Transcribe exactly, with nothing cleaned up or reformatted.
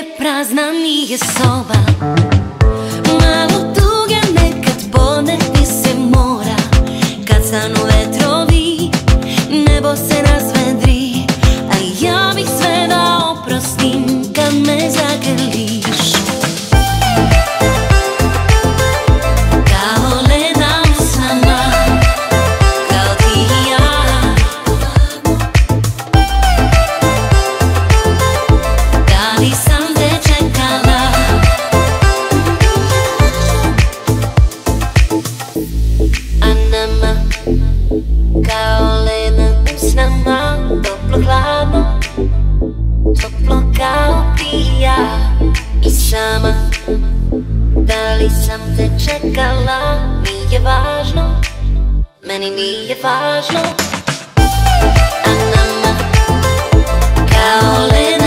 prazna nije soba. Malo tuge nekad poneti se mora. Kad stanu vetrovi, nebo se razvedri, a ja bih sve da oprostim kad me zagrliš. Kao ledna sama, kao ti i ja. Da li sam te čekala? A nama, kao ledna usnama, toplo hladno, toplo kao ti i ja. I sama, da li sam te čekala? Nije važno, meni nije važno. A nama, kao ledna